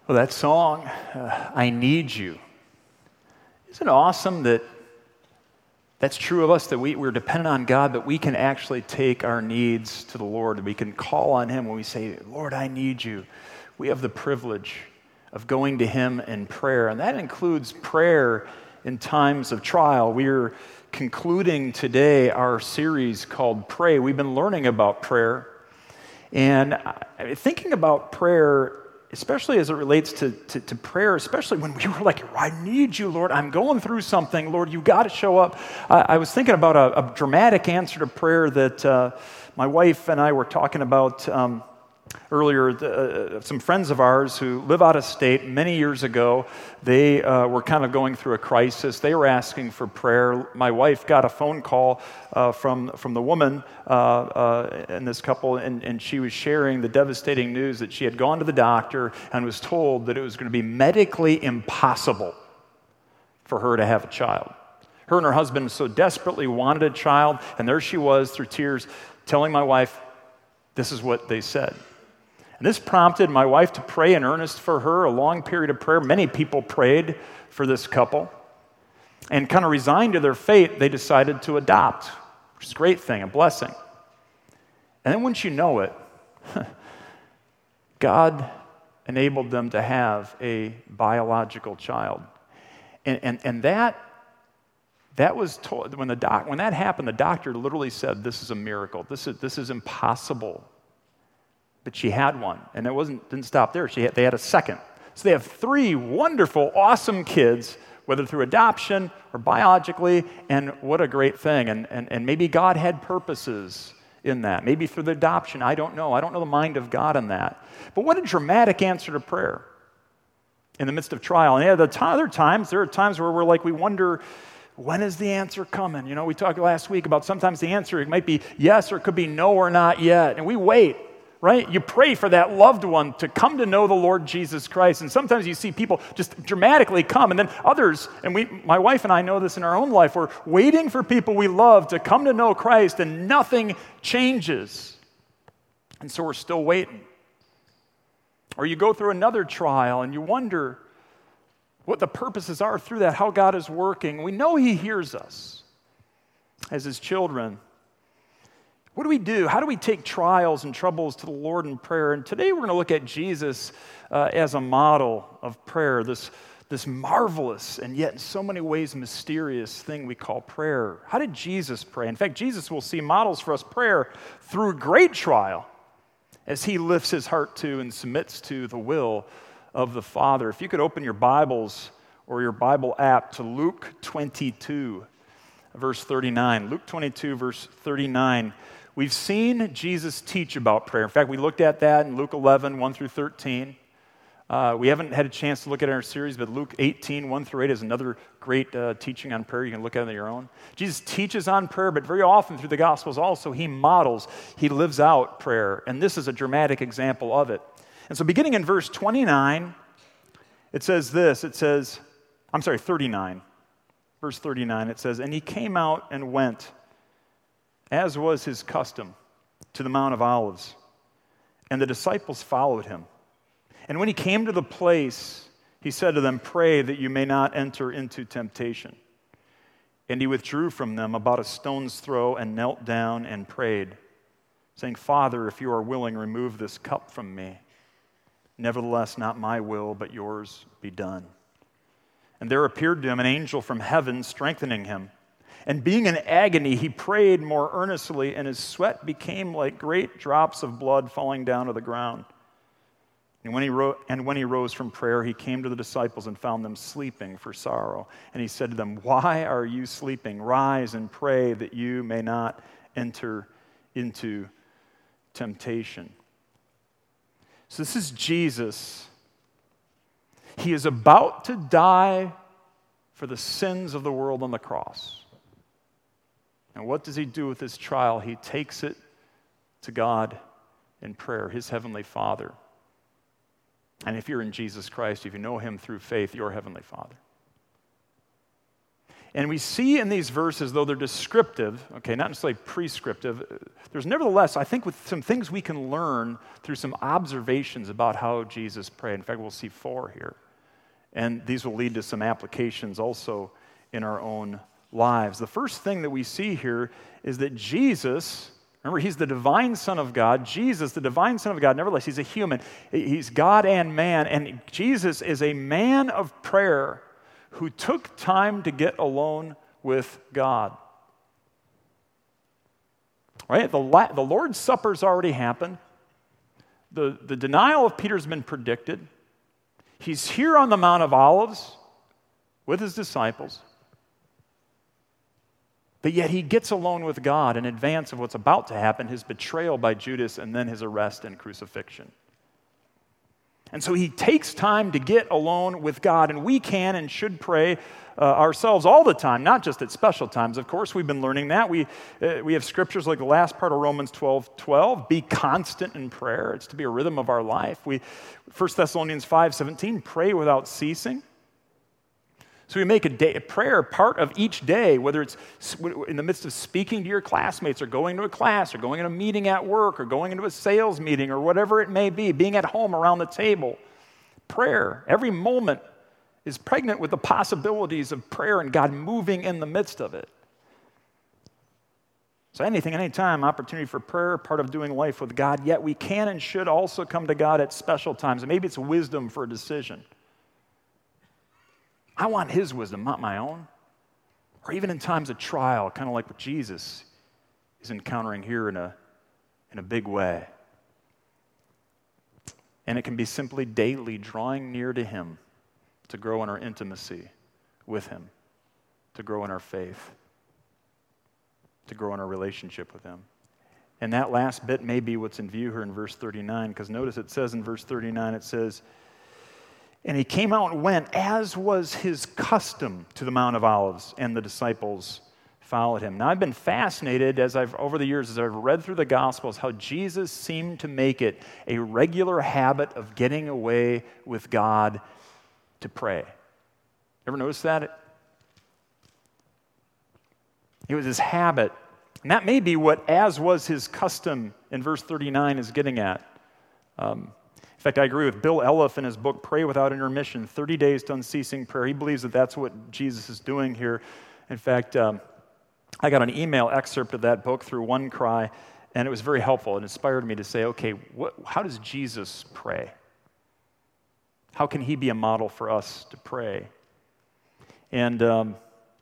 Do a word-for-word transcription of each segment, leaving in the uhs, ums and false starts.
Well, that song, uh, I Need You, isn't it awesome that that's true of us, that we, we're dependent on God, but we can actually take our needs to the Lord, and we can call on Him when we say, Lord, I need you. We have the privilege of going to Him in prayer, and that includes prayer in times of trial. We're concluding today our series called Pray. We've been learning about prayer, and thinking about prayer, especially as it relates to, to, to prayer, especially when we were like, I need you, Lord. I'm going through something. Lord, you got to show up. I, I was thinking about a, a dramatic answer to prayer that uh, my wife and I were talking about um, earlier. The, uh, some friends of ours who live out of state many years ago, they uh, were kind of going through a crisis. They were asking for prayer. My wife got a phone call uh, from, from the woman uh, uh, in this couple, and, and she was sharing the devastating news that she had gone to the doctor and was told that it was going to be medically impossible for her to have a child. Her and her husband so desperately wanted a child, and there she was through tears telling my wife, this is what they said. And this prompted my wife to pray in earnest for her, a long period of prayer. Many people prayed for this couple. And kind of resigned to their fate, they decided to adopt, which is a great thing, a blessing. And then once you know it, God enabled them to have a biological child. And, and, and that, that was told, when, the doc, when that happened, the doctor literally said, this is a miracle. This is, this is impossible. But she had one, and it wasn't didn't stop there. She had, they had a second. So they have three wonderful, awesome kids, whether through adoption or biologically, and what a great thing. And, and, and maybe God had purposes in that. Maybe through the adoption, I don't know. I don't know the mind of God in that. But what a dramatic answer to prayer in the midst of trial. And yeah, the t- other times, there are times where we're like, we wonder, when is the answer coming? You know, we talked last week about sometimes the answer, it might be yes, or it could be no or not yet. And we wait. Right? You pray for that loved one to come to know the Lord Jesus Christ. And sometimes you see people just dramatically come. And then others, and we, my wife and I know this in our own life, we're waiting for people we love to come to know Christ and nothing changes. And so we're still waiting. Or you go through another trial and you wonder what the purposes are through that, how God is working. We know He hears us as His children. What do we do? How do we take trials and troubles to the Lord in prayer? And today we're going to look at Jesus uh, as a model of prayer, this, this marvelous and yet in so many ways mysterious thing we call prayer. How did Jesus pray? In fact, Jesus will see models for us prayer through great trial as He lifts His heart to and submits to the will of the Father. If you could open your Bibles or your Bible app to Luke twenty-two, verse thirty-nine. Luke twenty-two, verse thirty-nine. We've seen Jesus teach about prayer. In fact, we looked at that in Luke eleven, one through thirteen. Uh, we haven't had a chance to look at it in our series, but Luke eighteen, one through eight is another great uh, teaching on prayer. You can look at it on your own. Jesus teaches on prayer, but very often through the Gospels also, He models, He lives out prayer. And this is a dramatic example of it. And so beginning in verse twenty-nine, it says this. It says, I'm sorry, thirty-nine. Verse thirty-nine, it says, and He came out and went, as was His custom, to the Mount of Olives. And the disciples followed Him. And when He came to the place, He said to them, pray that you may not enter into temptation. And He withdrew from them about a stone's throw and knelt down and prayed, saying, Father, if you are willing, remove this cup from me. Nevertheless, not my will, but yours be done. And there appeared to Him an angel from heaven, strengthening Him. And being in agony, He prayed more earnestly, and His sweat became like great drops of blood falling down to the ground. And when he ro- and when he rose from prayer, He came to the disciples and found them sleeping for sorrow. And He said to them, why are you sleeping? Rise and pray that you may not enter into temptation. So this is Jesus. He is about to die for the sins of the world on the cross. And what does He do with His trial? He takes it to God in prayer, His Heavenly Father. And if you're in Jesus Christ, if you know Him through faith, your Heavenly Father. And we see in these verses, though they're descriptive, okay, not necessarily prescriptive, there's nevertheless, I think, with some things we can learn through some observations about how Jesus prayed. In fact, we'll see four here. And these will lead to some applications also in our own lives. The first thing that we see here is that Jesus, remember, he's the divine Son of God. Jesus, the divine Son of God, nevertheless, he's a human. He's God and man. And Jesus is a man of prayer who took time to get alone with God. Right? The, La- the Lord's Supper's already happened. The, the denial of Peter's been predicted. He's here on the Mount of Olives with his disciples. But yet he gets alone with God in advance of what's about to happen, his betrayal by Judas and then his arrest and crucifixion. And so he takes time to get alone with God, and we can and should pray uh, ourselves all the time, not just at special times. Of course, we've been learning that. We, uh, we have scriptures like the last part of Romans twelve twelve, be constant in prayer. It's to be a rhythm of our life. We, First Thessalonians five seventeen, pray without ceasing. So we make a, day, a prayer part of each day, whether it's in the midst of speaking to your classmates or going to a class or going in a meeting at work or going into a sales meeting or whatever it may be, being at home around the table. Prayer, every moment is pregnant with the possibilities of prayer and God moving in the midst of it. So anything, anytime, opportunity for prayer, part of doing life with God, yet we can and should also come to God at special times. And maybe it's wisdom for a decision. I want his wisdom, not my own. Or even in times of trial, kind of like what Jesus is encountering here in a, in a big way. And it can be simply daily drawing near to him to grow in our intimacy with him, to grow in our faith, to grow in our relationship with him. And that last bit may be what's in view here in verse thirty-nine, because notice it says in verse thirty-nine, it says, and he came out and went, as was his custom, to the Mount of Olives, and the disciples followed him. Now, I've been fascinated as I've over the years as I've read through the Gospels how Jesus seemed to make it a regular habit of getting away with God to pray. Ever notice that? It was his habit. And that may be what as was his custom in verse thirty-nine is getting at. Um, In fact, I agree with Bill Elliff in his book, Pray Without Intermission, thirty days to Unceasing Prayer. He believes that that's what Jesus is doing here. In fact, um, I got an email excerpt of that book through OneCry, and it was very helpful. It inspired me to say, okay, what, how does Jesus pray? How can he be a model for us to pray? And um,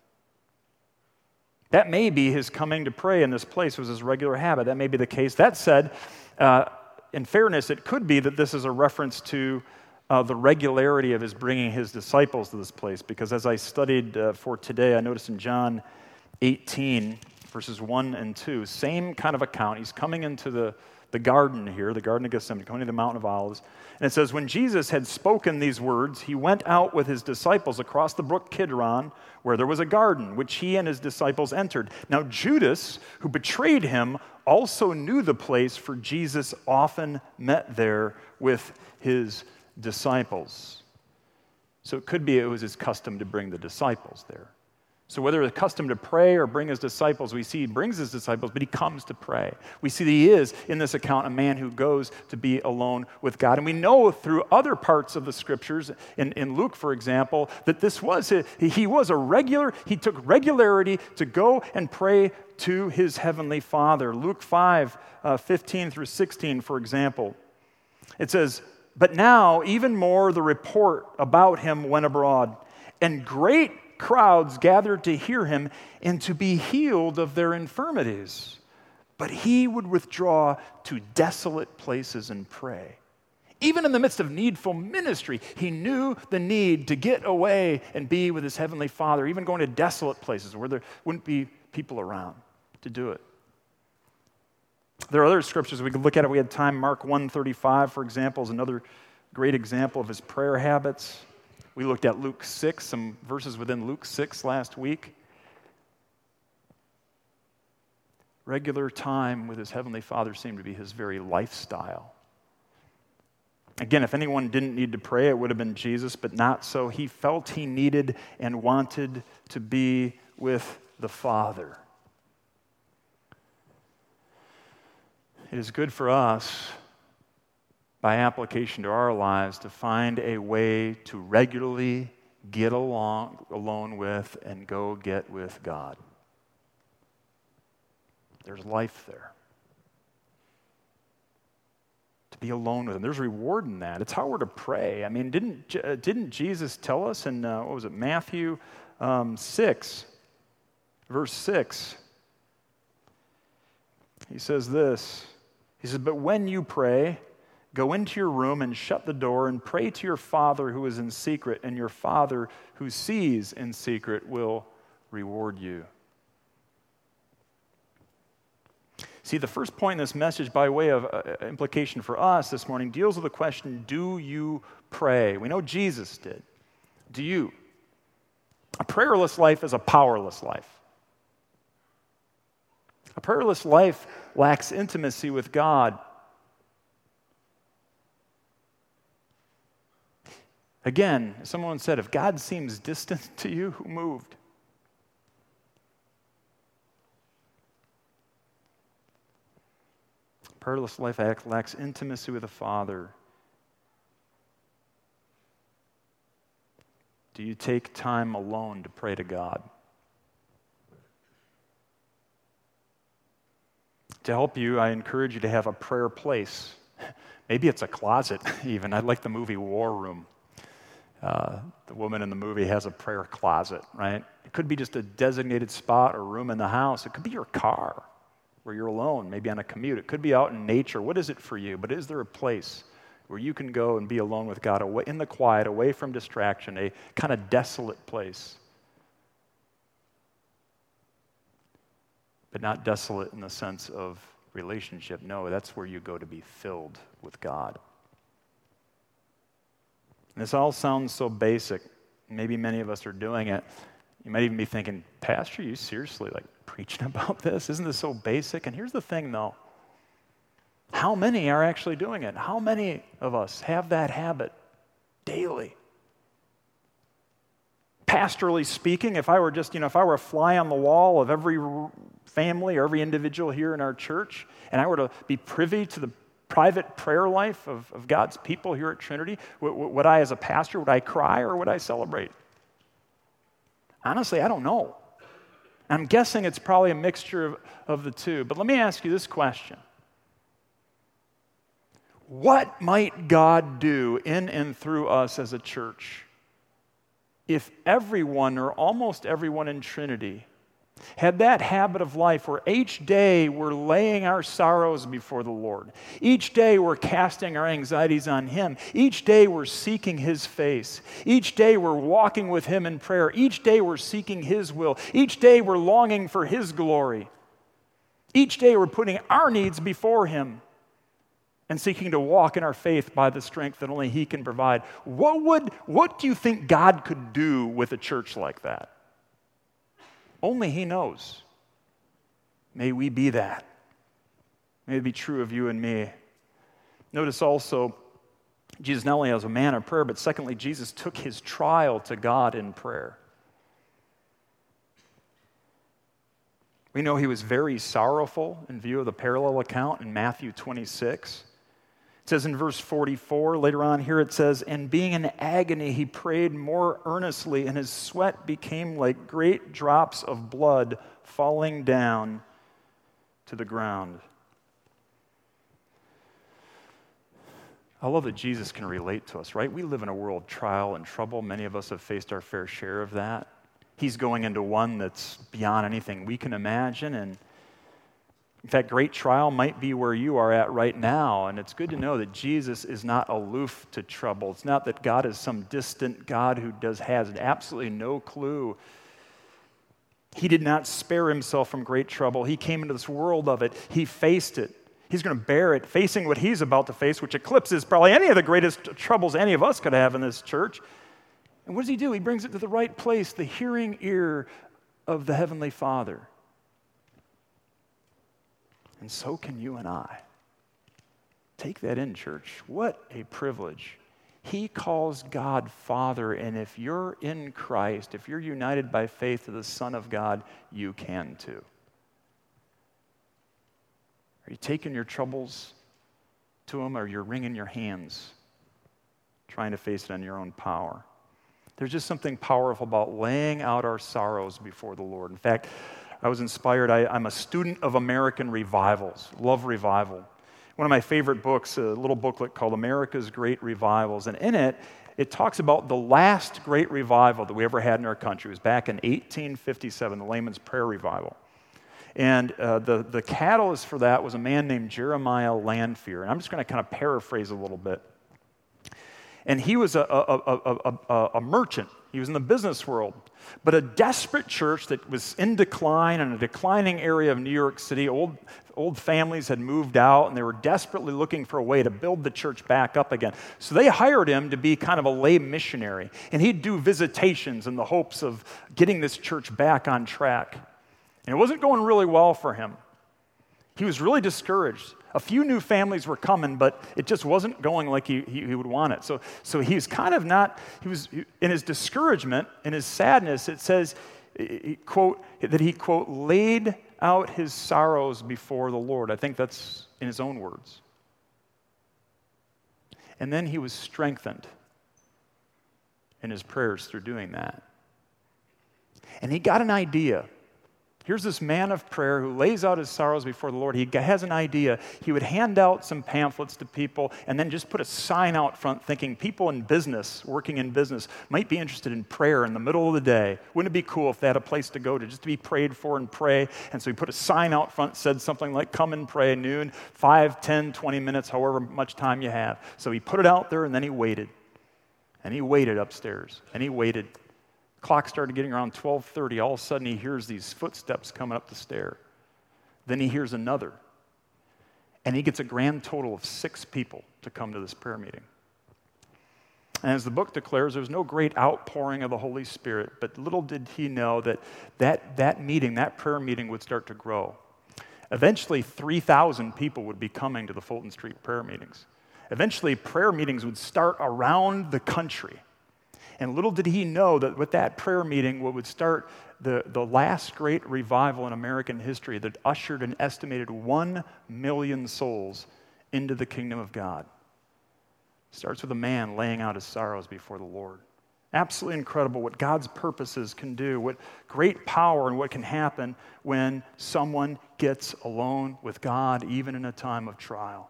that may be his coming to pray in this place was his regular habit. That may be the case. That said, uh, in fairness, it could be that this is a reference to uh, the regularity of his bringing his disciples to this place, because as I studied uh, for today, I noticed in John eighteen, verses one and two, same kind of account. He's coming into the, the garden here, the Garden of Gethsemane, coming to the Mountain of Olives, and it says, when Jesus had spoken these words, he went out with his disciples across the brook Kidron, where there was a garden, which he and his disciples entered. Now Judas, who betrayed him, also knew the place, for Jesus often met there with his disciples. So it could be it was his custom to bring the disciples there. So whether it's custom to pray or bring his disciples, we see he brings his disciples, but he comes to pray. We see that he is, in this account, a man who goes to be alone with God. And we know through other parts of the scriptures, in, in Luke, for example, that this was, a, he was a regular, he took regularity to go and pray to his heavenly Father. Luke five, uh, fifteen through sixteen, for example. It says, but now even more the report about him went abroad, and great crowds gathered to hear him and to be healed of their infirmities. But he would withdraw to desolate places and pray. Even in the midst of needful ministry, he knew the need to get away and be with his heavenly Father, even going to desolate places where there wouldn't be people around to do it. There are other scriptures we could look at if we had time. Mark one thirty-five, for example, is another great example of his prayer habits. We looked at Luke six, some verses within Luke six last week. Regular time with his heavenly Father seemed to be his very lifestyle. Again, if anyone didn't need to pray, it would have been Jesus, but not so. He felt he needed and wanted to be with the Father. It is good for us, by application to our lives, to find a way to regularly get along, alone with and go get with God. There's life there. To be alone with Him. There's reward in that. It's how we're to pray. I mean, didn't, uh, didn't Jesus tell us in, uh, what was it, Matthew um, six, verse six? He says this. He says, "But when you pray, go into your room and shut the door and pray to your Father who is in secret, and your Father who sees in secret will reward you." See, the first point in this message, by way of uh, implication for us this morning, deals with the question, do you pray? We know Jesus did. Do you? A prayerless life is a powerless life. A prayerless life lacks intimacy with God. Again, someone said, if God seems distant to you, who moved? Prayerless life lacks intimacy with the Father. Do you take time alone to pray to God? To help you, I encourage you to have a prayer place. Maybe it's a closet, even. I like the movie War Room. Uh, the woman in the movie has a prayer closet, right? It could be just a designated spot or room in the house. It could be your car where you're alone, maybe on a commute. It could be out in nature. What is it for you? But is there a place where you can go and be alone with God, away, in the quiet, away from distraction, a kind of desolate place? But not desolate in the sense of relationship. No, that's where you go to be filled with God. And this all sounds so basic. Maybe many of us are doing it. You might even be thinking, Pastor, are you seriously like preaching about this? Isn't this so basic? And here's the thing, though. How many are actually doing it? How many of us have that habit daily? Pastorally speaking, if I were just, you know, if I were a fly on the wall of every family or every individual here in our church, and I were to be privy to the private prayer life of, of God's people here at Trinity, would, would I, as a pastor, would I cry or would I celebrate? Honestly, I don't know. I'm guessing it's probably a mixture of, of the two. But let me ask you this question. What might God do in and through us as a church if everyone or almost everyone in Trinity had that habit of life where each day we're laying our sorrows before the Lord. Each day we're casting our anxieties on Him. Each day we're seeking His face. Each day we're walking with Him in prayer. Each day we're seeking His will. Each day we're longing for His glory. Each day we're putting our needs before Him and seeking to walk in our faith by the strength that only He can provide. What would, what do you think God could do with a church like that? Only He knows. May we be that. May it be true of you and me. Notice also, Jesus not only has a man of prayer, but secondly, Jesus took His trial to God in prayer. We know He was very sorrowful in view of the parallel account in Matthew twenty-six. It says in verse forty-four, later on here it says, "And being in agony, He prayed more earnestly, and His sweat became like great drops of blood falling down to the ground." I love that Jesus can relate to us, right? We live in a world of trial and trouble. Many of us have faced our fair share of that. He's going into one that's beyond anything we can imagine, and in fact, great trial might be where you are at right now, and it's good to know that Jesus is not aloof to trouble. It's not that God is some distant God who does has absolutely no clue. He did not spare Himself from great trouble. He came into this world of it. He faced it. He's going to bear it, facing what He's about to face, which eclipses probably any of the greatest troubles any of us could have in this church. And what does He do? He brings it to the right place, the hearing ear of the Heavenly Father. And so can you and I. Take that in, church. What a privilege. He calls God Father, and if you're in Christ, if you're united by faith to the Son of God, you can too. Are you taking your troubles to Him, or you're wringing your hands, trying to face it on your own power? There's just something powerful about laying out our sorrows before the Lord. In fact, I was inspired. I, I'm a student of American revivals, love revival. One of my favorite books, a little booklet called America's Great Revivals, and in it, it talks about the last great revival that we ever had in our country. It was back in eighteen fifty-seven, the Layman's Prayer Revival. And uh, the, the catalyst for that was a man named Jeremiah Lanphier. And I'm just going to kind of paraphrase a little bit. And he was a, a, a, a, a merchant. He was in the business world. But a desperate church that was in decline in a declining area of New York City. Old, old families had moved out, and they were desperately looking for a way to build the church back up again. So they hired him to be kind of a lay missionary. And he'd do visitations in the hopes of getting this church back on track. And it wasn't going really well for him. He was really discouraged. A few new families were coming, but it just wasn't going like he, he, he would want it. So, so he was kind of not, he was, in his discouragement, in his sadness, it says, he, quote, that he, quote, laid out his sorrows before the Lord. I think that's in his own words. And then he was strengthened in his prayers through doing that. And he got an idea. Here's this man of prayer who lays out his sorrows before the Lord. He has an idea. He would hand out some pamphlets to people and then just put a sign out front thinking people in business, working in business, might be interested in prayer in the middle of the day. Wouldn't it be cool if they had a place to go to just to be prayed for and pray? And so he put a sign out front, said something like, come and pray noon, five, ten, twenty minutes, however much time you have. So he put it out there and then he waited. And he waited upstairs. And he waited. Clock started getting around twelve thirty. All of a sudden, he hears these footsteps coming up the stair. Then he hears another. And he gets a grand total of six people to come to this prayer meeting. And as the book declares, there was no great outpouring of the Holy Spirit, but little did he know that that, that meeting, that prayer meeting would start to grow. Eventually, three thousand people would be coming to the Fulton Street prayer meetings. Eventually, prayer meetings would start around the country. And little did he know that with that prayer meeting, what would start the, the last great revival in American history that ushered an estimated one million souls into the kingdom of God. It starts with a man laying out his sorrows before the Lord. Absolutely incredible what God's purposes can do, what great power and what can happen when someone gets alone with God, even in a time of trial.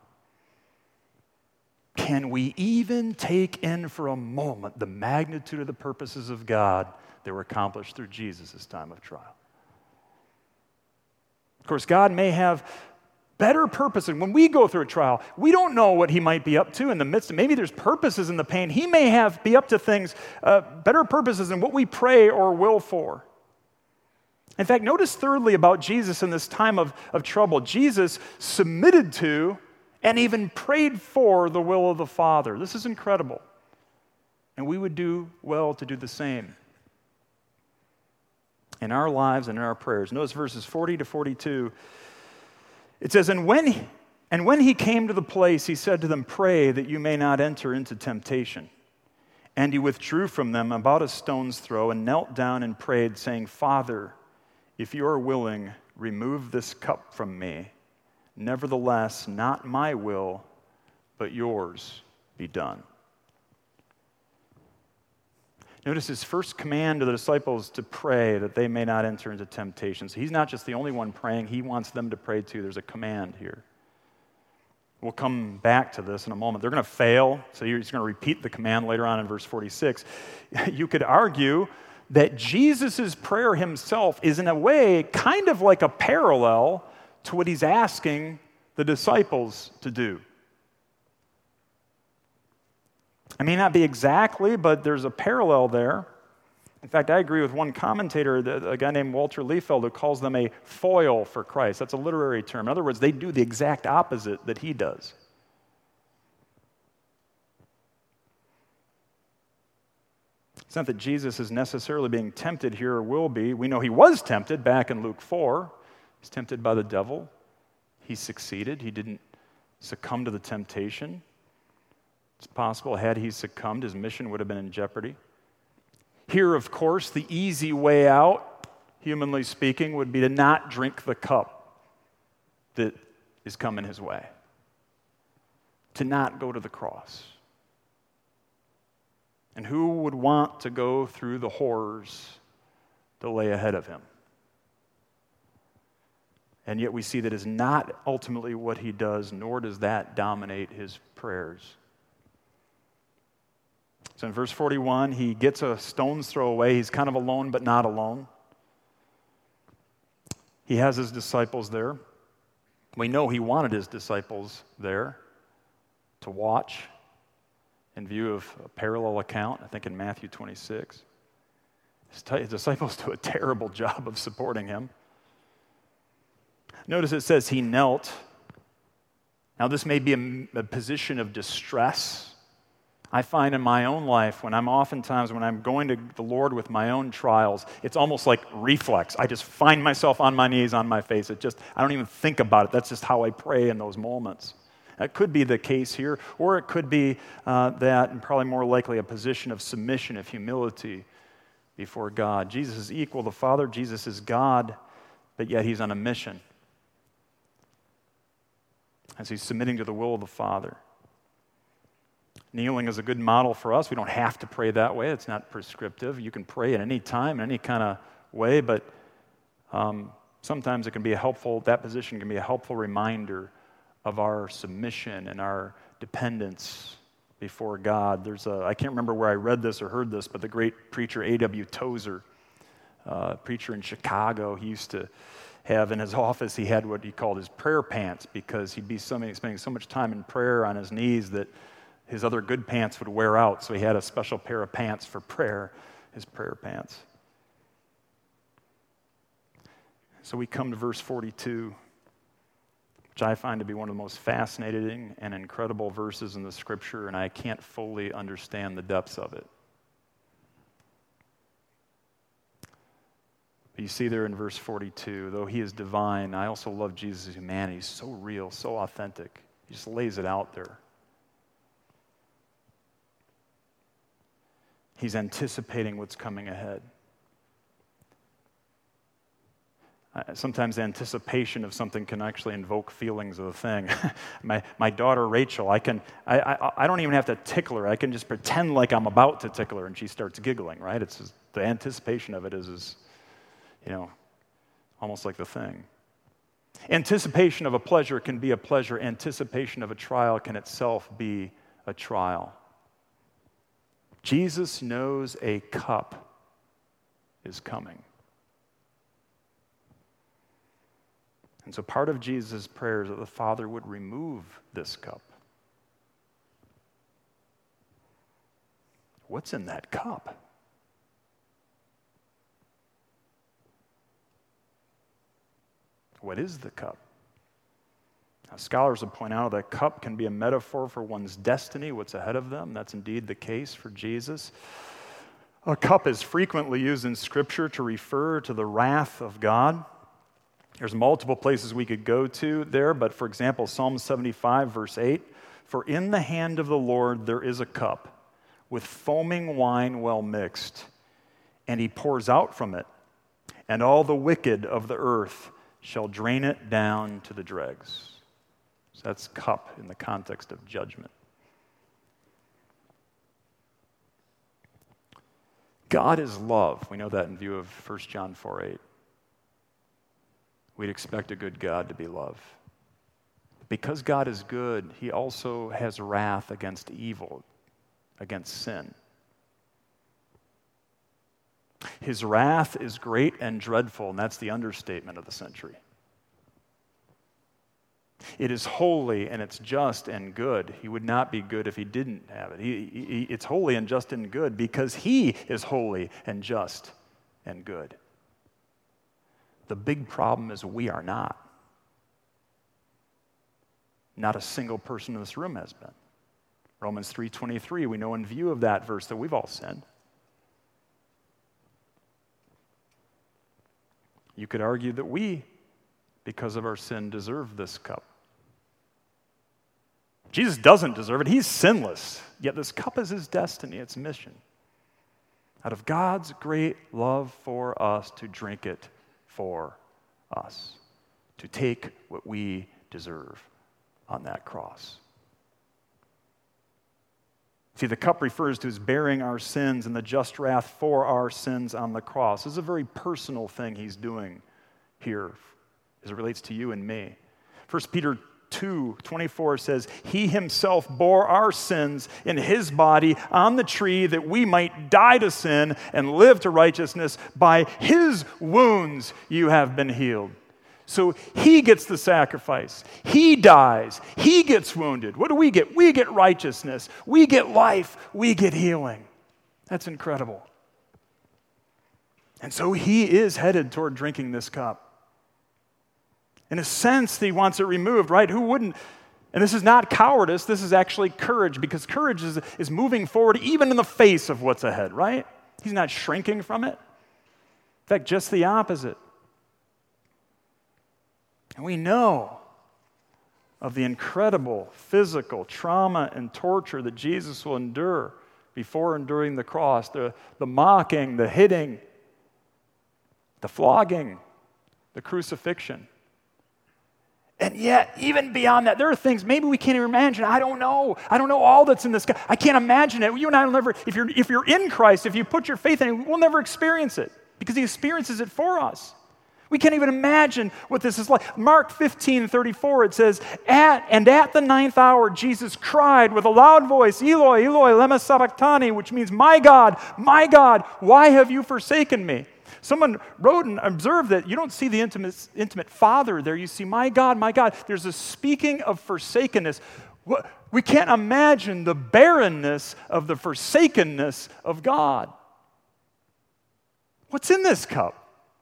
Can we even take in for a moment the magnitude of the purposes of God that were accomplished through Jesus' time of trial? Of course, God may have better purposes. When we go through a trial, we don't know what He might be up to in the midst of, maybe there's purposes in the pain. He may have be up to things, uh, better purposes than what we pray or will for. In fact, notice thirdly about Jesus in this time of, of trouble. Jesus submitted to and even prayed for the will of the Father. This is incredible. And we would do well to do the same in our lives and in our prayers. Notice verses forty to forty-two. It says, and when, he, and when he came to the place, he said to them, pray that you may not enter into temptation. And he withdrew from them about a stone's throw and knelt down and prayed, saying, Father, if you are willing, remove this cup from me. Nevertheless, not my will, but yours be done. Notice his first command to the disciples to pray that they may not enter into temptation. So he's not just the only one praying, he wants them to pray too. There's a command here. We'll come back to this in a moment. They're going to fail, so he's going to repeat the command later on in verse forty-six. You could argue that Jesus' prayer himself is in a way kind of like a parallel to what he's asking the disciples to do. It may not be exactly, but there's a parallel there. In fact, I agree with one commentator, a guy named Walter Liefeld, who calls them a foil for Christ. That's a literary term. In other words, they do the exact opposite that he does. It's not that Jesus is necessarily being tempted here or will be. We know he was tempted back in Luke four. He's tempted by the devil. He succeeded. He didn't succumb to the temptation. It's possible had he succumbed, his mission would have been in jeopardy. Here, of course, the easy way out, humanly speaking, would be to not drink the cup that is coming his way, to not go to the cross. And who would want to go through the horrors that lay ahead of him? And yet we see that is not ultimately what he does, nor does that dominate his prayers. So in verse forty-one, he gets a stone's throw away. He's kind of alone, but not alone. He has his disciples there. We know he wanted his disciples there to watch in view of a parallel account, I think in Matthew twenty-six. His disciples do a terrible job of supporting him. Notice it says he knelt. Now, this may be a, a position of distress. I find in my own life, when I'm oftentimes, when I'm going to the Lord with my own trials, it's almost like reflex. I just find myself on my knees, on my face. It just, I don't even think about it. That's just how I pray in those moments. That could be the case here, or it could be uh, that, and probably more likely, a position of submission, of humility before God. Jesus is equal to the Father. Jesus is God, but yet he's on a mission as he's submitting to the will of the Father. Kneeling is a good model for us. We don't have to pray that way. It's not prescriptive. You can pray at any time, in any kind of way, but um, sometimes it can be a helpful, that position can be a helpful reminder of our submission and our dependence before God. There's a, I can't remember where I read this or heard this, but the great preacher A W Tozer, uh, preacher in Chicago, he used to have in his office, he had what he called his prayer pants, because he'd be so many, spending so much time in prayer on his knees that his other good pants would wear out, so he had a special pair of pants for prayer, his prayer pants. So we come to verse forty-two, which I find to be one of the most fascinating and incredible verses in the Scripture, and I can't fully understand the depths of it. But you see there in verse forty-two, though he is divine, I also love Jesus' humanity. He's so real, so authentic. He just lays it out there. He's anticipating what's coming ahead. Sometimes anticipation of something can actually invoke feelings of the thing. my my daughter Rachel, I can I, I I don't even have to tickle her. I can just pretend like I'm about to tickle her, and she starts giggling. Right? It's just, the anticipation of it is, is, you know, almost like the thing. Anticipation of a pleasure can be a pleasure. Anticipation of a trial can itself be a trial. Jesus knows a cup is coming. And so part of Jesus' prayer is that the Father would remove this cup. What's in that cup? What is the cup? Now, scholars will point out that a cup can be a metaphor for one's destiny, what's ahead of them. That's indeed the case for Jesus. A cup is frequently used in Scripture to refer to the wrath of God. There's multiple places we could go to there, but for example, Psalm seventy-five, verse eight, "For in the hand of the Lord there is a cup, with foaming wine well mixed, and he pours out from it, and all the wicked of the earth shall drain it down to the dregs." So that's cup in the context of judgment. God is love. We know that in view of First John four eight. We'd expect a good God to be love. Because God is good, he also has wrath against evil, against sin. His wrath is great and dreadful, and that's the understatement of the century. It is holy and it's just and good. He would not be good if he didn't have it. He, he, it's holy and just and good because he is holy and just and good. The big problem is we are not. Not a single person in this room has been. Romans three twenty-three, we know in view of that verse that we've all sinned. You could argue that we, because of our sin, deserve this cup. Jesus doesn't deserve it. He's sinless. Yet this cup is his destiny, its mission. Out of God's great love for us, to drink it for us, to take what we deserve on that cross. See, the cup refers to his bearing our sins and the just wrath for our sins on the cross. This is a very personal thing he's doing here as it relates to you and me. First Peter two twenty-four says, he himself bore our sins in his body on the tree that we might die to sin and live to righteousness. By his wounds you have been healed. So he gets the sacrifice. He dies. He gets wounded. What do we get? We get righteousness. We get life. We get healing. That's incredible. And so he is headed toward drinking this cup. In a sense, he wants it removed, right? Who wouldn't? And this is not cowardice. This is actually courage, because courage is, is moving forward even in the face of what's ahead, right? He's not shrinking from it. In fact, just the opposite. And we know of the incredible physical trauma and torture that Jesus will endure before and during the cross. The, the mocking, the hitting, the flogging, the crucifixion. And yet, even beyond that, there are things maybe we can't even imagine. I don't know. I don't know all that's in this. I can't imagine it. You and I will never, if you're, if you're in Christ, if you put your faith in him, we'll never experience it because he experiences it for us. We can't even imagine what this is like. Mark fifteen thirty-four, it says, at, and at the ninth hour, Jesus cried with a loud voice, Eloi, Eloi, lema sabachthani, which means, my God, my God, why have you forsaken me? Someone wrote and observed that you don't see the intimate, intimate Father there. You see, my God, my God. There's a speaking of forsakenness. We can't imagine the barrenness of the forsakenness of God. What's in this cup?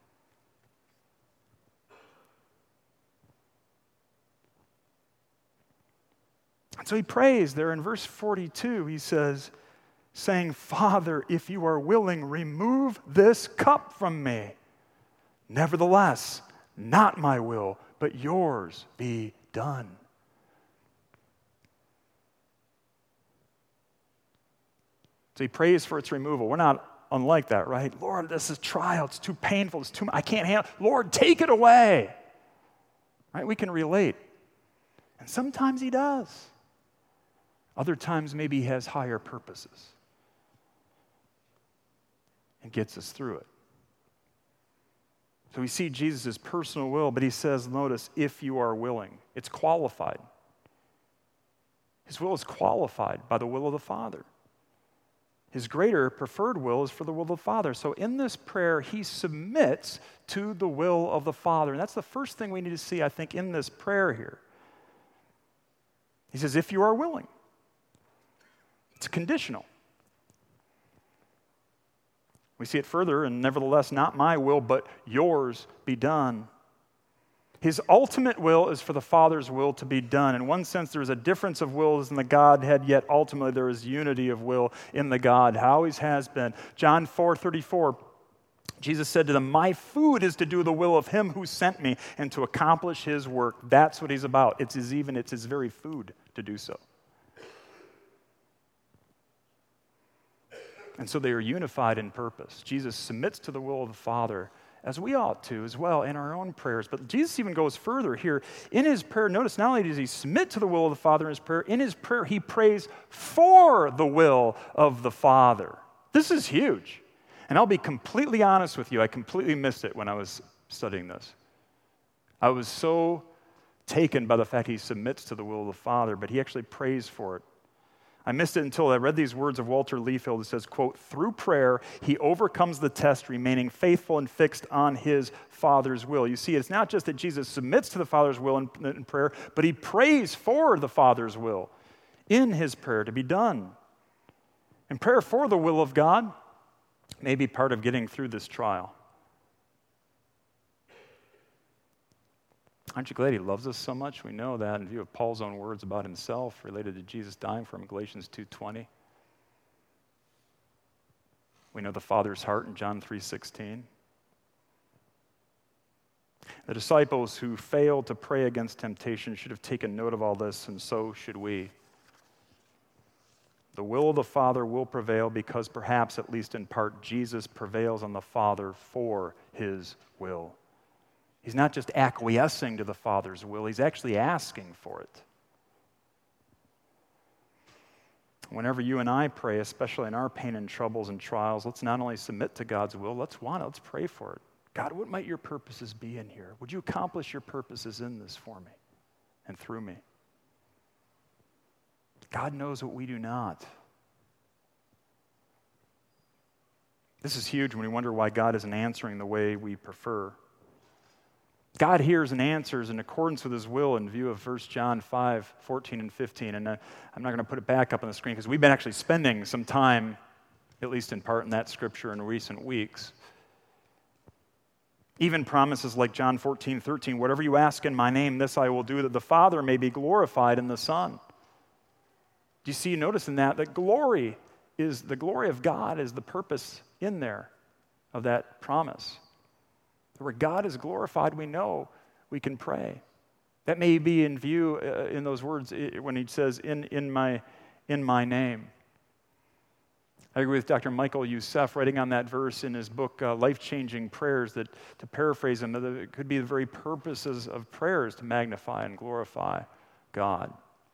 And so he prays there in verse forty-two. He says, saying, Father, if you are willing, remove this cup from me. Nevertheless, not my will, but yours be done. So he prays for its removal. We're not unlike that, right? Lord, this is trial. It's too painful. It's too much. I can't handle it. Lord, take it away. Right? We can relate. And sometimes he does. Other times, maybe he has higher purposes and gets us through it. So we see Jesus' personal will, but he says, notice, if you are willing. It's qualified. His will is qualified by the will of the Father. His greater preferred will is for the will of the Father. So in this prayer, he submits to the will of the Father. And that's the first thing we need to see, I think, in this prayer here. He says, if you are willing. It's conditional. We see it further, and nevertheless, not my will, but yours be done. His ultimate will is for the Father's will to be done. In one sense, there is a difference of wills in the Godhead, yet ultimately there is unity of will in the God. Always has been. John four thirty-four, Jesus said to them, my food is to do the will of him who sent me and to accomplish his work. That's what he's about. It's his even, it's his very food to do so. And so they are unified in purpose. Jesus submits to the will of the Father, as we ought to as well in our own prayers. But Jesus even goes further here. In his prayer, notice not only does he submit to the will of the Father in his prayer, in his prayer he prays for the will of the Father. This is huge. And I'll be completely honest with you, I completely missed it when I was studying this. I was so taken by the fact he submits to the will of the Father, but he actually prays for it. I missed it until I read these words of Walter Liefeld. It says, quote, through prayer, he overcomes the test, remaining faithful and fixed on his Father's will. You see, it's not just that Jesus submits to the Father's will in, in prayer, but he prays for the Father's will in his prayer to be done. And prayer for the will of God may be part of getting through this trial. Aren't you glad he loves us so much? We know that in view of Paul's own words about himself related to Jesus dying for him, Galatians two twenty. We know the Father's heart in John three sixteen. The disciples who failed to pray against temptation should have taken note of all this, and so should we. The will of the Father will prevail because perhaps, at least in part, Jesus prevails on the Father for his will. He's not just acquiescing to the Father's will, he's actually asking for it. Whenever you and I pray, especially in our pain and troubles and trials, let's not only submit to God's will, let's want it, let's pray for it. God, what might your purposes be in here? Would you accomplish your purposes in this for me and through me? God knows what we do not. This is huge when we wonder why God isn't answering the way we prefer. God hears and answers in accordance with his will in view of First John five, fourteen and fifteen. And uh, I'm not going to put it back up on the screen because we've been actually spending some time, at least in part, in that scripture in recent weeks. Even promises like John fourteen, thirteen, whatever you ask in my name, this I will do, that the Father may be glorified in the Son. Do you see, notice in that, that glory is, the glory of God is the purpose in there of that promise. Where God is glorified, we know we can pray. That may be in view uh, in those words when he says, in, in, my, in my name. I agree with Doctor Michael Youssef writing on that verse in his book, uh, Life-Changing Prayers, that, to paraphrase him, that it could be the very purposes of prayers to magnify and glorify God.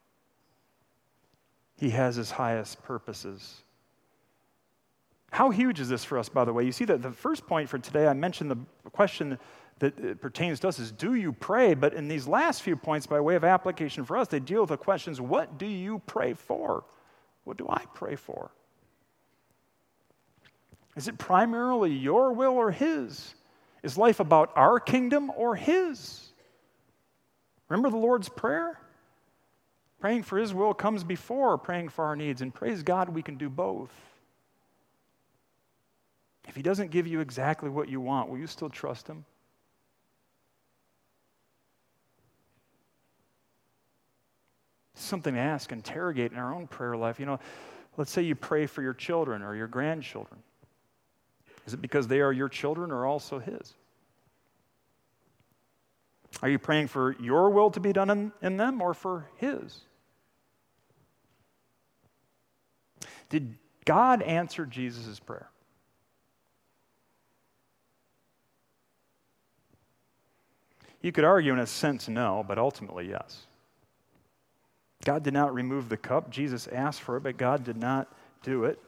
He has his highest purposes. How huge is this for us, by the way? You see that the first point for today, I mentioned the question that pertains to us is, do you pray? But in these last few points, by way of application for us, they deal with the questions, what do you pray for? What do I pray for? Is it primarily your will or his? Is life about our kingdom or his? Remember the Lord's Prayer? Praying for his will comes before praying for our needs, and praise God we can do both. If he doesn't give you exactly what you want, will you still trust him? It's something to ask, interrogate in our own prayer life. You know, let's say you pray for your children or your grandchildren. Is it because they are your children or also his? Are you praying for your will to be done in, in them or for his? Did God answer Jesus' prayer? You could argue in a sense no, but ultimately yes. God did not remove the cup. Jesus asked for it, but God did not do it.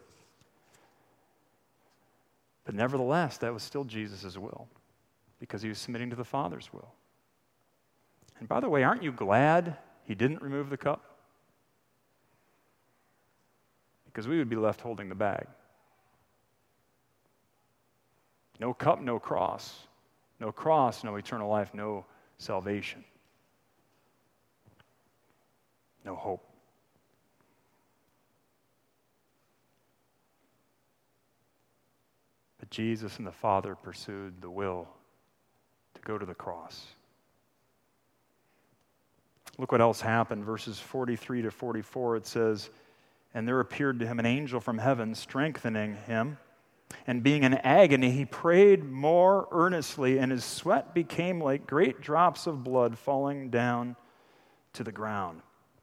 But nevertheless, that was still Jesus' will because he was submitting to the Father's will. And by the way, aren't you glad he didn't remove the cup? Because we would be left holding the bag. No cup, no cross. No cross, no eternal life, no salvation. No hope. But Jesus and the Father pursued the will to go to the cross. Look what else happened. Verses forty-three to forty-four, it says, and there appeared to him an angel from heaven, strengthening him. And being in agony, he prayed more earnestly, and his sweat became like great drops of blood falling down to the ground.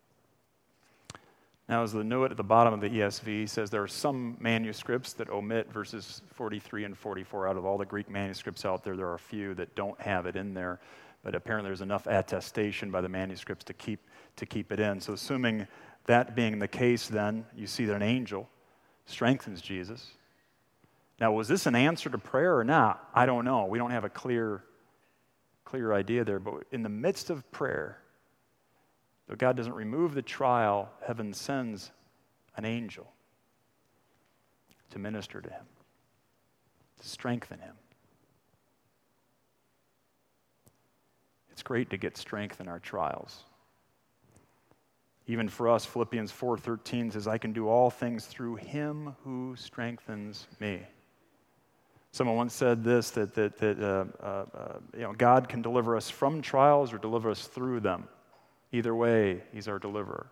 Now, as the note at the bottom of the E S V says, there are some manuscripts that omit verses forty-three and forty-four. Out of all the Greek manuscripts out there, there are a few that don't have it in there. But apparently there's enough attestation by the manuscripts to keep, to keep it in. So assuming that being the case, then, you see that an angel strengthens Jesus. Now, was this an answer to prayer or not? I don't know. We don't have a clear, clear idea there. But in the midst of prayer, though God doesn't remove the trial, heaven sends an angel to minister to him, to strengthen him. It's great to get strength in our trials. Even for us, Philippians four thirteen says, I can do all things through him who strengthens me. Someone once said this, that, that, that uh, uh, uh, you know, God can deliver us from trials or deliver us through them. Either way, he's our deliverer.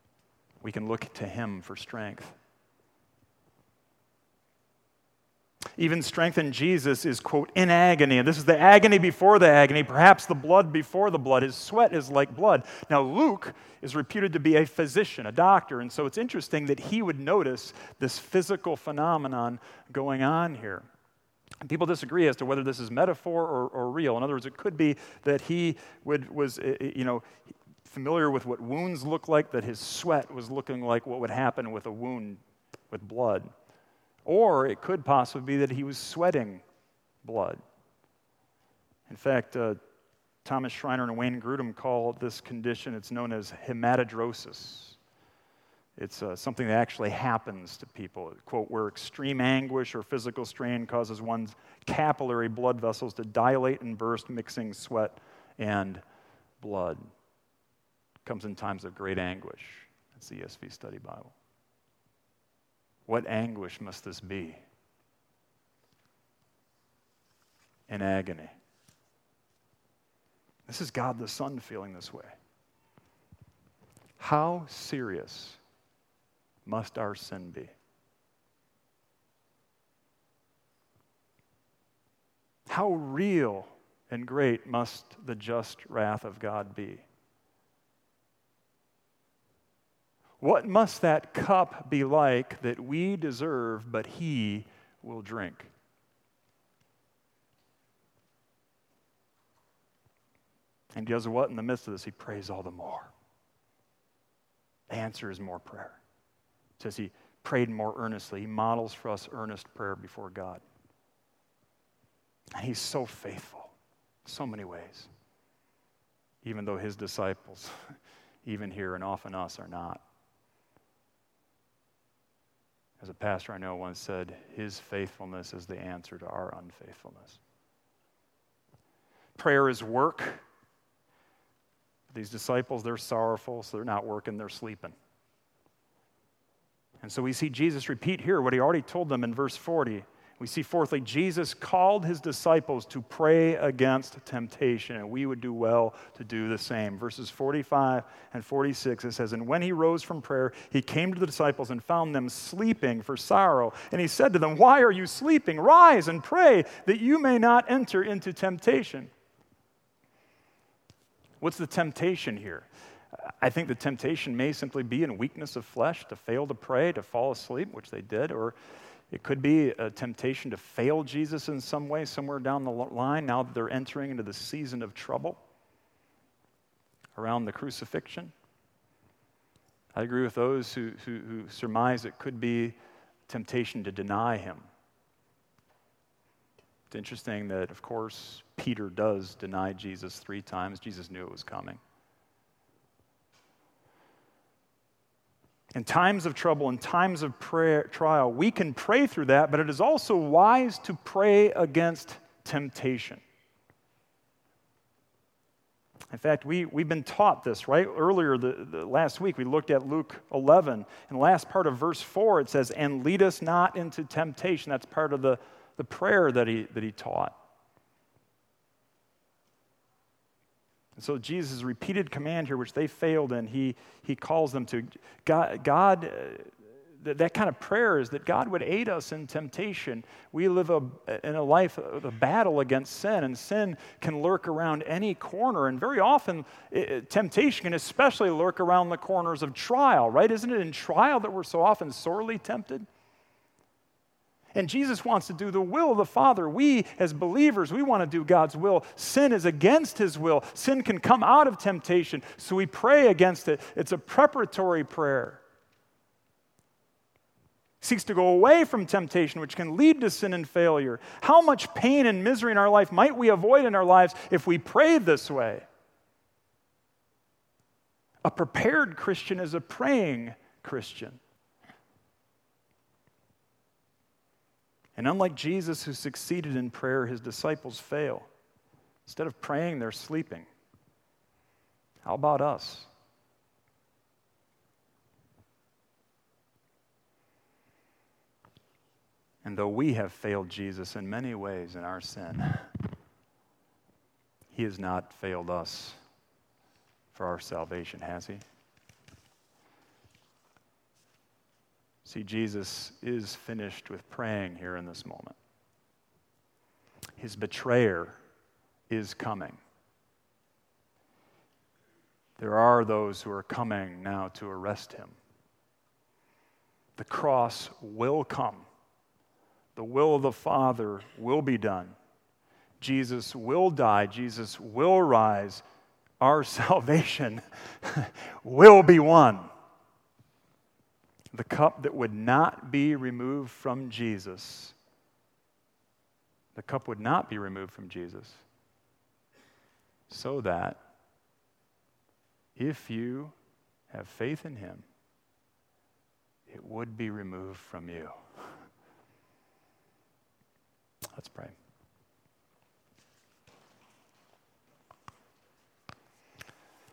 We can look to him for strength. even strengthened Jesus is, quote, in agony. And this is the agony before the agony, perhaps the blood before the blood. His sweat is like blood. Now, Luke is reputed to be a physician, a doctor, and so it's interesting that he would notice this physical phenomenon going on here. And people disagree as to whether this is metaphor or, or real. In other words, it could be that he would, was, you know, familiar with what wounds look like, that his sweat was looking like what would happen with a wound with blood. Or it could possibly be that he was sweating blood. In fact, uh, Thomas Schreiner and Wayne Grudem call this condition, it's known as hematidrosis. It's uh, something that actually happens to people, quote, where extreme anguish or physical strain causes one's capillary blood vessels to dilate and burst, mixing sweat and blood. Comes in times of great anguish. That's the E S V Study Bible. What anguish must this be? In agony. This is God the Son feeling this way. How serious must our sin be? How real and great must the just wrath of God be? What must that cup be like that we deserve, but he will drink? And he does what? In the midst of this, he prays all the more. The answer is more prayer. It says he prayed more earnestly. He models for us earnest prayer before God. And he's so faithful in so many ways, even though his disciples, even here and often us, are not. As a pastor I know once said, his faithfulness is the answer to our unfaithfulness. Prayer is work. These disciples, they're sorrowful, so they're not working, they're sleeping. And so we see Jesus repeat here what he already told them in verse forty. We see, fourthly, Jesus called his disciples to pray against temptation, and we would do well to do the same. Verses forty-five and forty-six, it says, "And when he rose from prayer, he came to the disciples and found them sleeping for sorrow. And he said to them, 'Why are you sleeping? Rise and pray that you may not enter into temptation.'" What's the temptation here? I think the temptation may simply be in weakness of flesh, to fail to pray, to fall asleep, which they did, or it could be a temptation to fail Jesus in some way, somewhere down the line, now that they're entering into the season of trouble around the crucifixion. I agree with those who, who, who surmise it could be temptation to deny him. It's interesting that, of course, Peter does deny Jesus three times. Jesus knew it was coming. In times of trouble, in times of prayer, trial, we can pray through that, but it is also wise to pray against temptation. In fact, we, we've been taught this, right? Earlier, the, the last week, we looked at Luke eleven. In the last part of verse four, it says, "And lead us not into temptation." That's part of the, the prayer that he, that he taught. And so Jesus' repeated command here, which they failed in, he, he calls them to. God, God uh, that, that kind of prayer is that God would aid us in temptation. We live a, in a life of a battle against sin, and sin can lurk around any corner. And very often, it, temptation can especially lurk around the corners of trial, right? Isn't it in trial that we're so often sorely tempted? And Jesus wants to do the will of the Father. We, as believers, we want to do God's will. Sin is against his will. Sin can come out of temptation, so we pray against it. It's a preparatory prayer. It seeks to go away from temptation, which can lead to sin and failure. How much pain and misery in our life might we avoid in our lives if we prayed this way? A prepared Christian is a praying Christian. And unlike Jesus, who succeeded in prayer, his disciples fail. Instead of praying, they're sleeping. How about us? And though we have failed Jesus in many ways in our sin, he has not failed us for our salvation, has he? See, Jesus is finished with praying here in this moment. his betrayer is coming. There are those who are coming now to arrest him. The cross will come. The will of the Father will be done. Jesus will die. Jesus will rise. Our salvation will be won. The cup that would not be removed from Jesus, the cup would not be removed from Jesus, so that if you have faith in him, it would be removed from you. Let's pray.